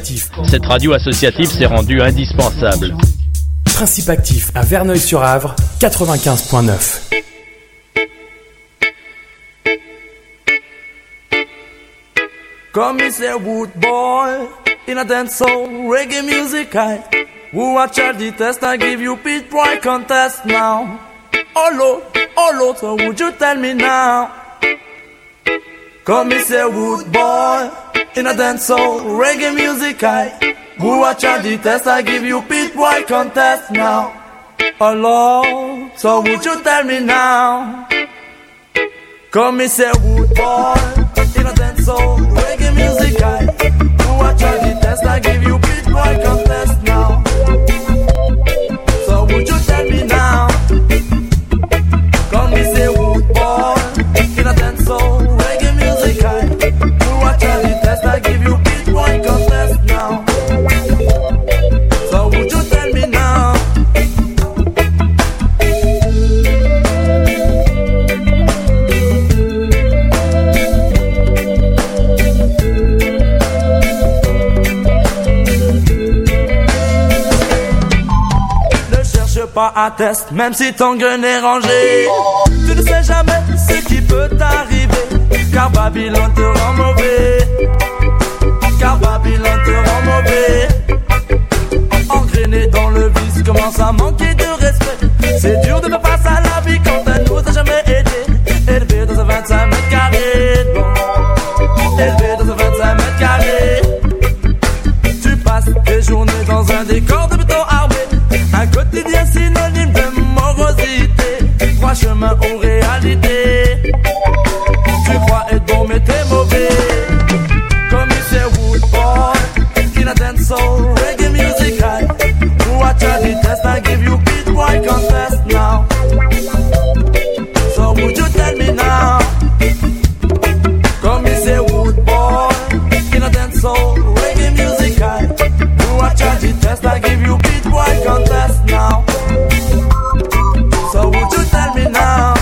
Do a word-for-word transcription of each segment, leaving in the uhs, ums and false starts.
Actif. Cette radio associative s'est rendue indispensable. Principe Actif à Verneuil-sur-Avre, quatre-vingt-quinze point neuf. Come me say wood boy, in a dance soul, reggae music I who watch out the test, I give you pit boy contest now. Oh Lord, oh Lord, so would you tell me now? Come me say wood boy, in a dance soul, reggae music I who watch out the test, I give you pit boy contest now. Oh Lord, so would you tell me now? Come me say wood boy, in a dance soul, reggae music I who watch out the test, I give you pit boy contest now. So would you tell me now? Come me say wood boy, in a dance soul, reggae music I who watch out the test, I give you pit boy contest now. So would you tell me now? Pas un test, même si ton gun est rangé. Tu ne sais jamais ce qui peut t'arriver, car Babylone te rend mauvais. Car Babylone te rend mauvais. Engrainé dans le vice, commence à manquer de respect. C'est dur de faire face à la vie quand elle nous a jamais aidé. Élevé dans un vingt-cinq mètres carrés, bon. Élevé dans un vingt-cinq mètres carrés. Tu passes tes journées dans un décor de béton armé. Un quotidien synonyme de morosité. Trois chemins aux réalités. Tu crois être bon mais t'es mauvais. Comme il sait wood boy, in a dance soul, reggae music I who watch out the test, I give you beat boy contest now. So would you tell me now? Comme il sait wood boy, in a dance soul, reggae music I who watch out the test, I give you beat boy contest now. So would you tell me now?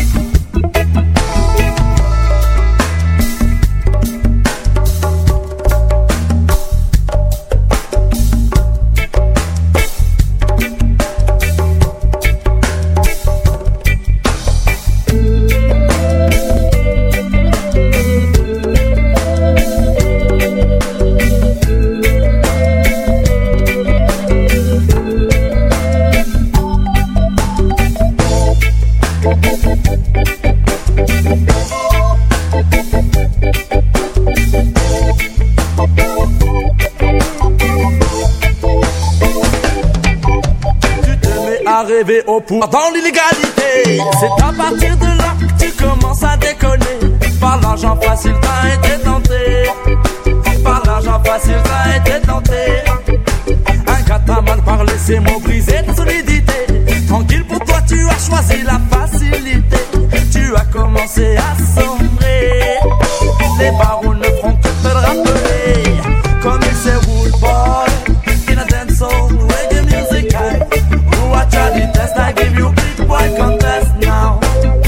Rêver au pouvoir dans l'illégalité. C'est à partir de là que tu commences à déconner. Par l'argent facile t'as été tenté. Par l'argent facile t'as été tenté. Un cataman par laisser mots briser de solidité. Tranquille pour toi tu as choisi la facilité. Tu as commencé à sombrer. Les barons ne feront que te le rappeler. Comme il sait wood boy, in a dance soul, reggae music I watch out the test, I give you big boy contest now.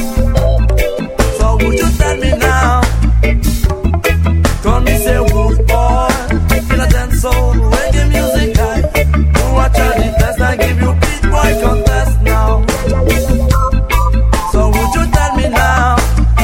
So would you tell me now? Come me say wood boy, in a dance soul, reggae music I watch out the test, I give you big boy contest now. So would you tell me now?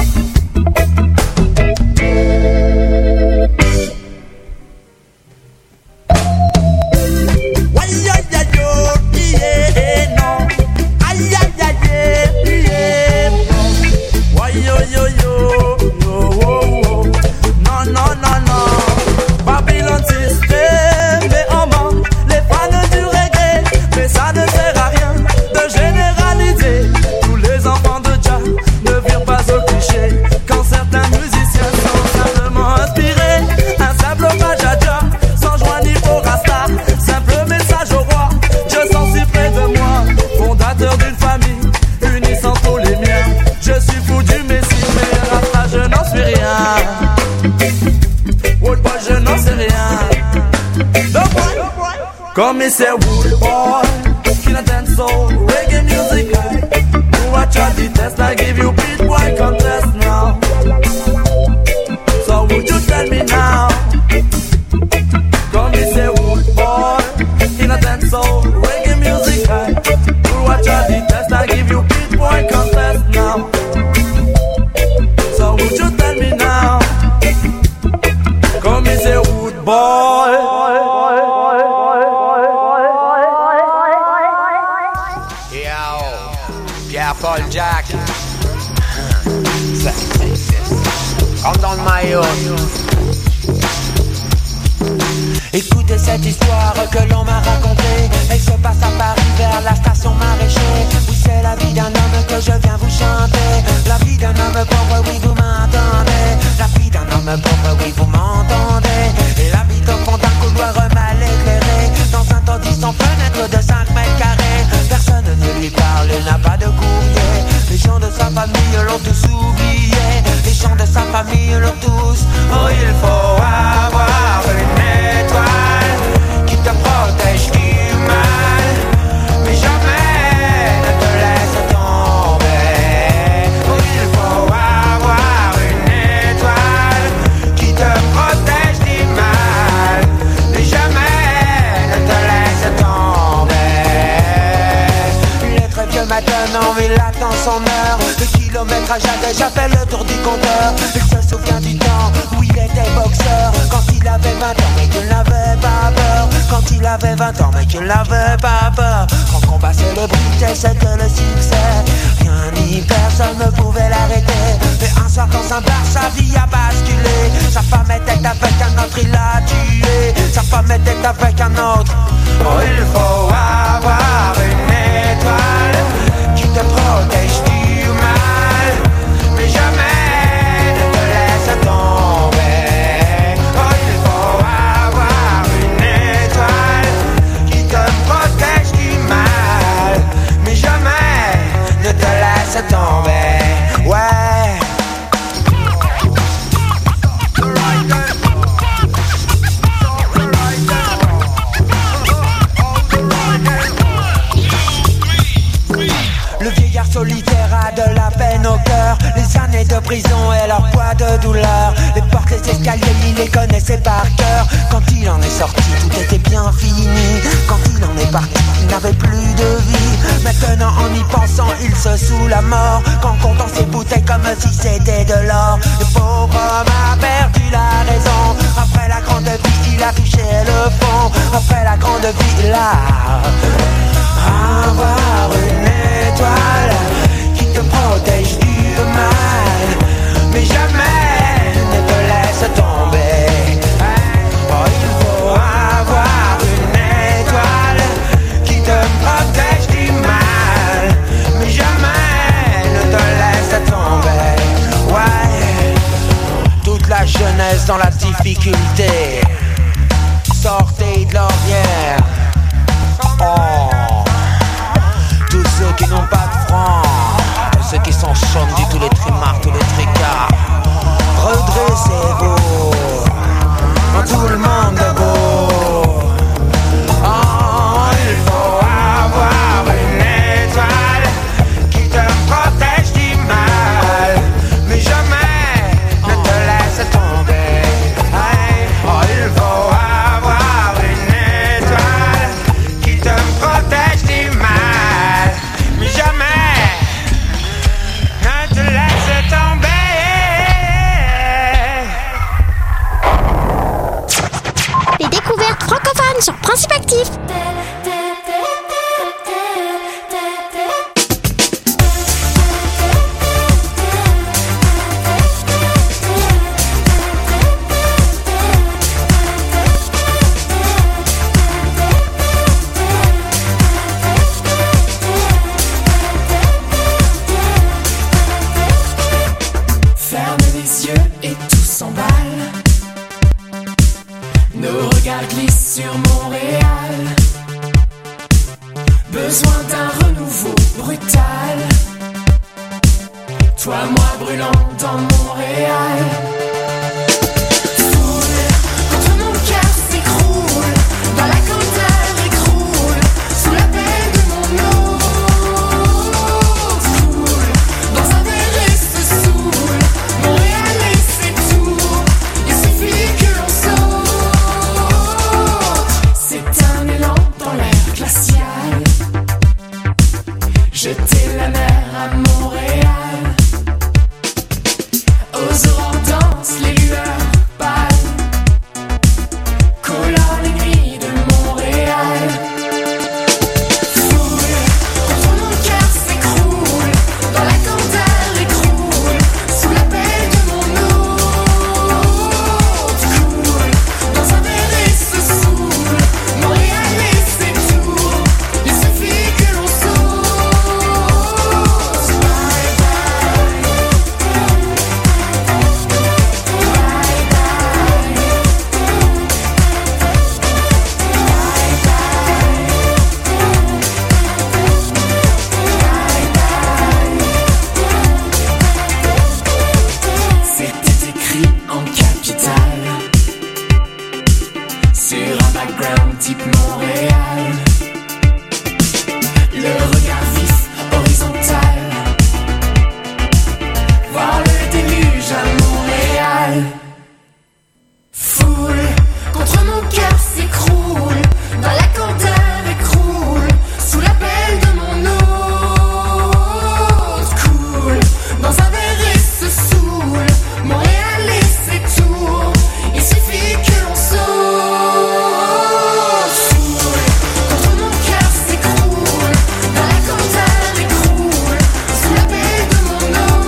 Come me say wood boy, in a dance soul, reggae music I who watch out the test, I give you beat boy contest now. So would you tell me now? Come me boy. Yo, Pierre-Paul Jack. Rentre dans le maillot. Écoutez cette histoire que l'on m'a racontée. Elle se passe à Paris vers la station Maraîcher. Oui, c'est la vie d'un homme que je viens vous chanter. La vie d'un homme pauvre, oui vous m'entendez. La vie d'un homme pauvre, oui vous m'entendez. Il habite au fond d'un couloir mal éclairé, dans un taudis sans fenêtre de cinq mètres carrés. Personne ne lui parle, il n'a pas de courrier. Les gens de sa famille l'ont tous oublié. Les gens de sa famille l'ont tous. Oh, il faut avoir une étoile qui te protège du mal, mais jamais ne te laisse tomber. Oh, il faut avoir une étoile qui te protège du mal, mais jamais ne te laisse tomber. Il est très vieux maintenant, mais il attend son heure. Le kilométrage a déjà fait le tour du compteur. Il se souvient du temps où il était boxeur, quand il avait vingt ans mais qu'il n'avait pas peur. Quand il avait vingt ans mais qu'il n'avait pas peur. Quand combat célébrité c'était le succès, rien ni personne ne pouvait l'arrêter. Mais un soir dans un bar sa vie a basculé. Sa femme était avec un autre, il l'a tué. Sa femme était avec un autre. Oh, il faut avoir une étoile qui te protège du mal, mais jamais ne te laisse tomber. Oh, il faut avoir une étoile qui te protège du mal, mais jamais ne te laisse tomber. Ouais. Le vieillard solitaire a de la peine au cœur. Les années de prison et leur poids de douleur. Les portes, les escaliers, il les connaissait par cœur. Quand il en est sorti, tout était bien fini. Quand il en est parti, il n'avait plus de vie. Maintenant en y pensant, il se saoule la mort. Qu'en comptant ses bouteilles comme si c'était de l'or. Le pauvre homme a perdu la raison. Après la grande vie, il a touché le fond. Après la grande vie, il a avoir une étoile qui te protège du mal, mais jamais ne te laisse tomber. Oh, il faut avoir une étoile qui te protège du mal, mais jamais ne te laisse tomber. Ouais, toute la jeunesse dans la difficulté, sortez de l'ornière. Oh, tous ceux qui n'ont pas de francs, tous ceux qui sont chauds du tous les trimards, tous les tricards, redressez-vous, tout le monde est beau. Oh, il faut avoir une étoile qui te protège du mal, mais jamais ne te laisse tomber. Oh, il faut avoir une étoile qui te protège du mal, mais jamais ne te laisse tomber. Les découvertes francophones sur Principe Actif. Ferme les yeux et tout s'emballe. Nos regards glissent sur Montréal. Besoin d'un renouveau brutal. Toi, moi brûlant dans Montréal. Foule, quand mon cœur s'écroule, dans la candeur écroule, sous la peine de mon eau. Foule, dans un verre et se saoule, Montréal et ses tours, il suffit que l'on saute. C'est un élan dans l'air glacial. Jeter la mer à Montréal, aux aurores dans underground type Montréal. Le regard vif, horizontal. Voir le déluge à Montréal. Foule, contre mon cœur s'écroule. Dans la candeur écroule. Sous l'appel de mon eau coule. Dans un verre et se saoule. Montréal et ses tours. Il suffit que l'on saute. Foule, contre mon cœur s'écroule. Dans la candeur écroule. Sous l'appel de mon eau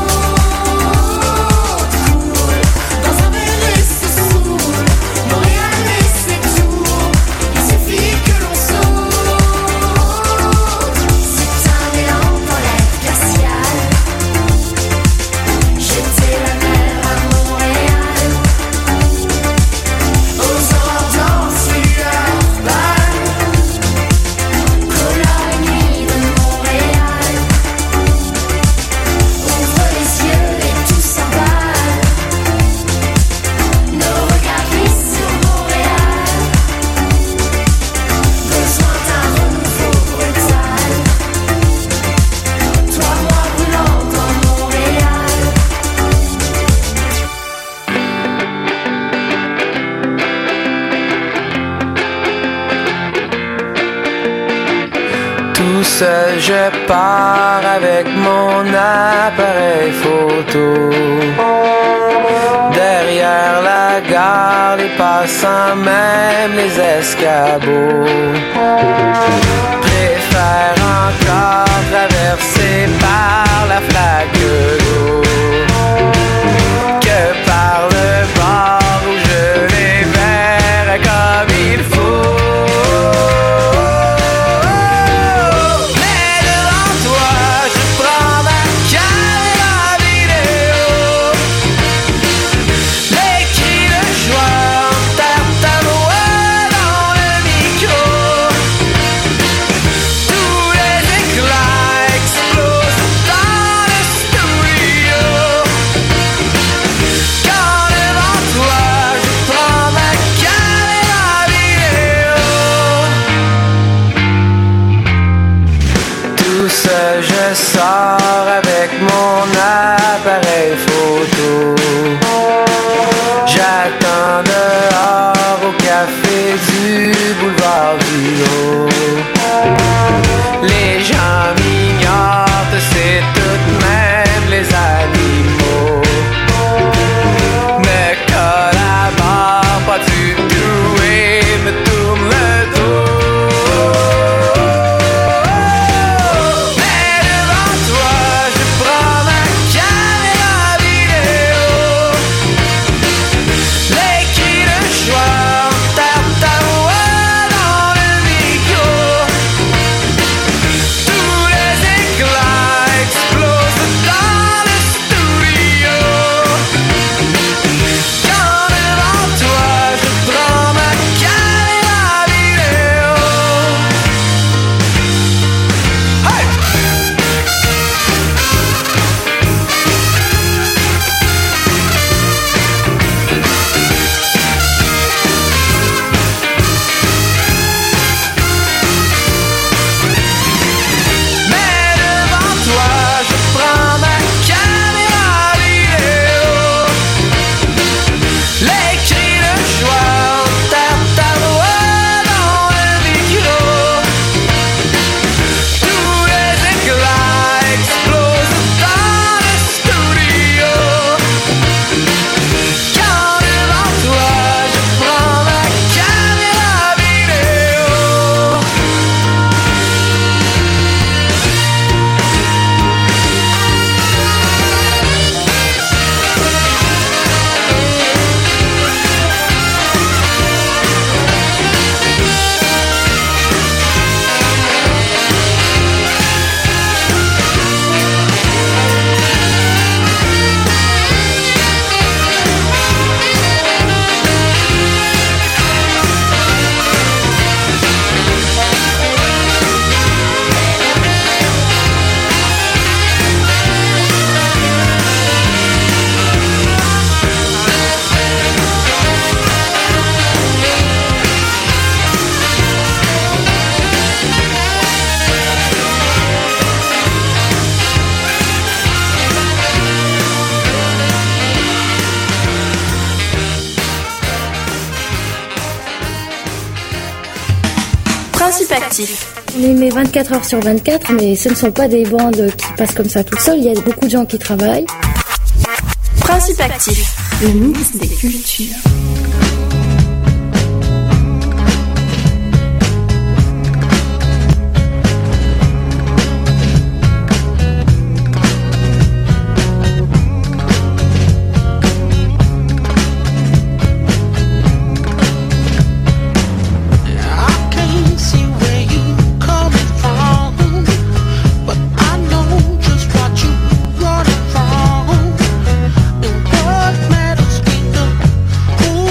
coule. Dans un verre et se saoule. Montréal et ses tours. Il suffit que l'on saute. C'est un élan dans l'air glacial. Jeter la mer à Montréal. Aux ambiances lueurs pâles. Colore la nuit de Montréal. Ouvre les yeux et tout s'emballe. Nos regards glissent sur Montréal. Besoin d'un renouveau brutal. Toi, moi brûlant dans Montréal. Tout seul je pars avec mon appareil photo. Derrière la gare, les passants, même les escabeaux préfèrent encore traverser par la flaque d'eau que par le bord où je les verrai comme il faut. Mais devant toi, je prends ma caméra vidéo. Les cris de joie enterrent ta voix dans le micro. Tous les éclats explosent dans le studio. Quand devant toi, je prends ma caméra vidéo. Tout seul je sors avec mon appareil photo. J'attends dehors au café du boulevard Vigo. Les gens m'ignorent, c'est tout de même les animaux. Ne collabore pas du tout et me tourne le dos. Mais devant toi, je Principe Actif. On y met vingt-quatre heures sur vingt-quatre, mais ce ne sont pas des bandes qui passent comme ça tout seul. Il y a beaucoup de gens qui travaillent. Principe Actif. Le mix des cultures. Ooh.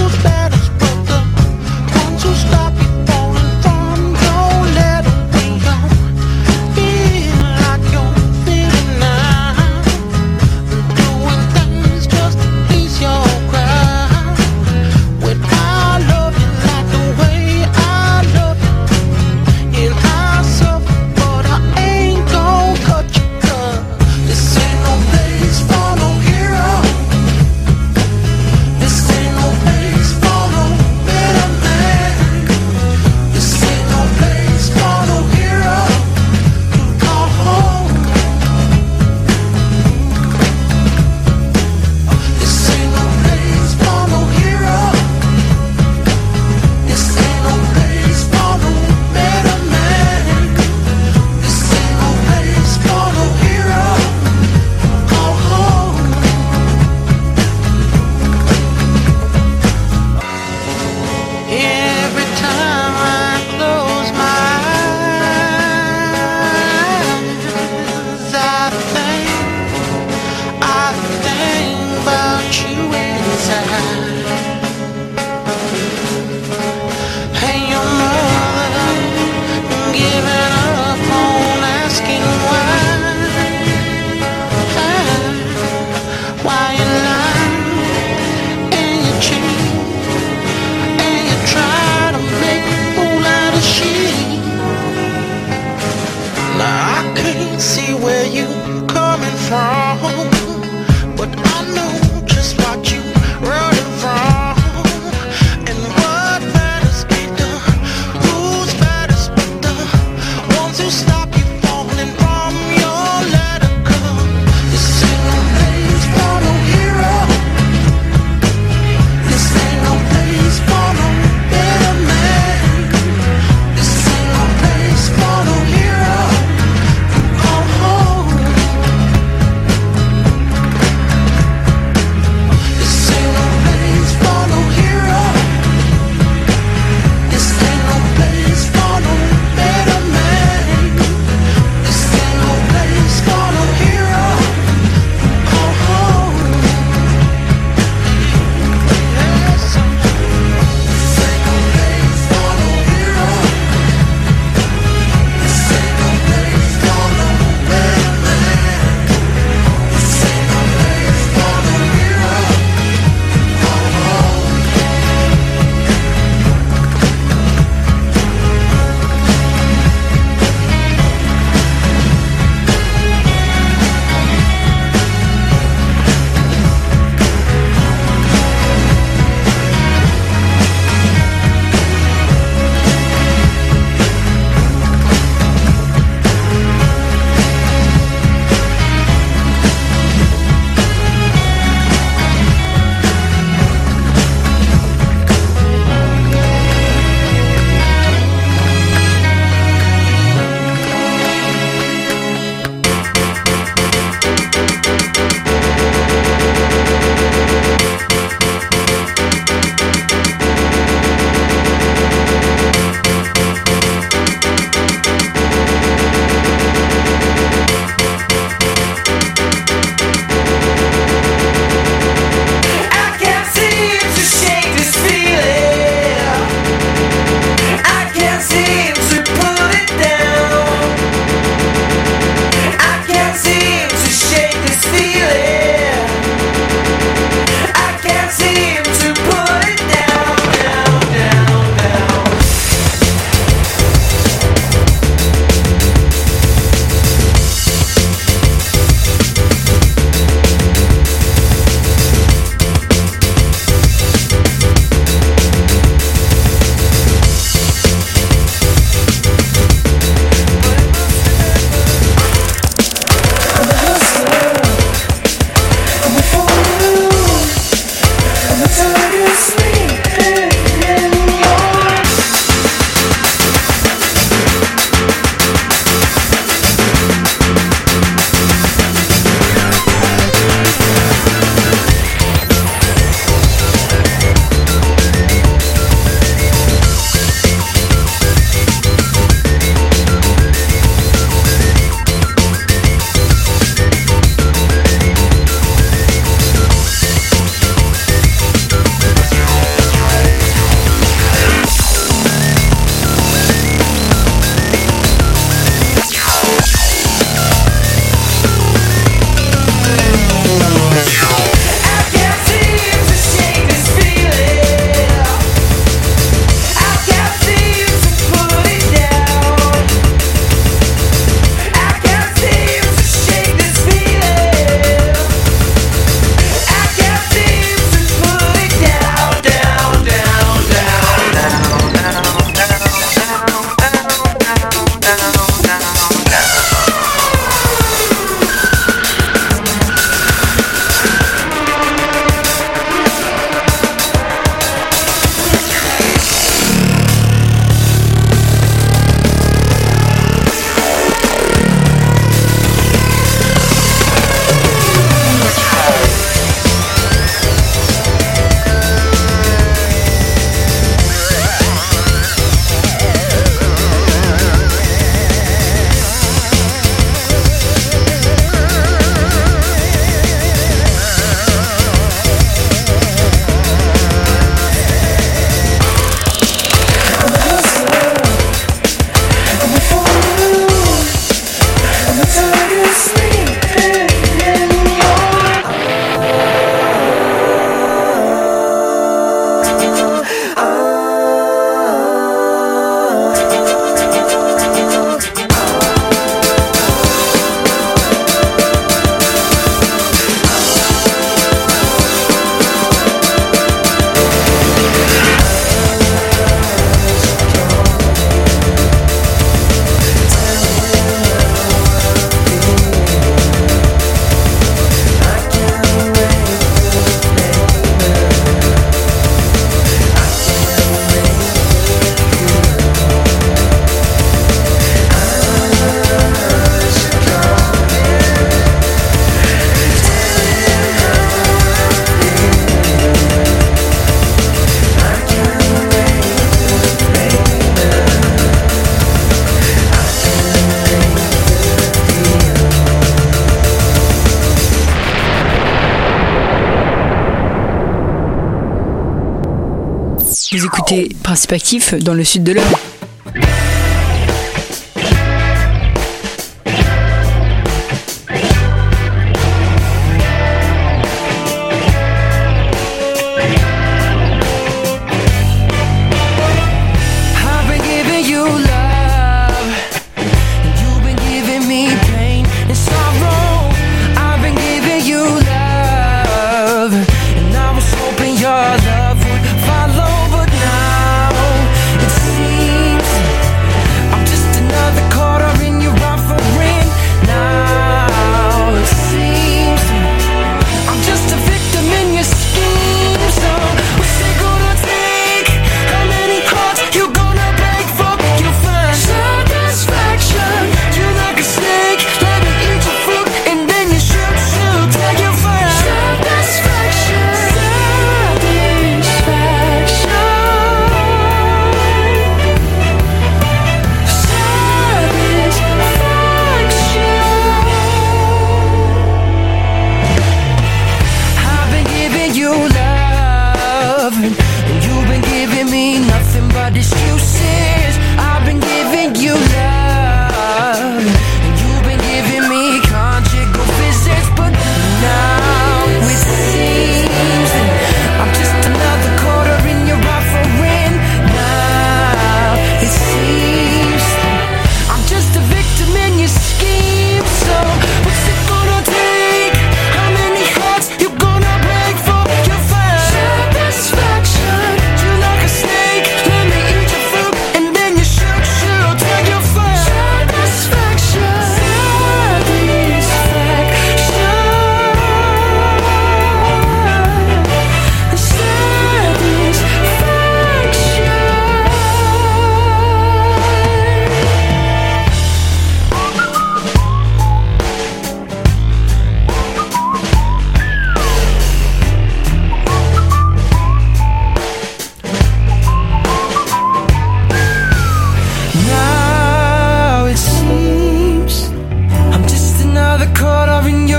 écoutez Principe Actif dans le sud de l'Eure.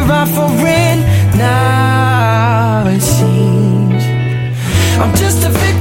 I'm just a victim.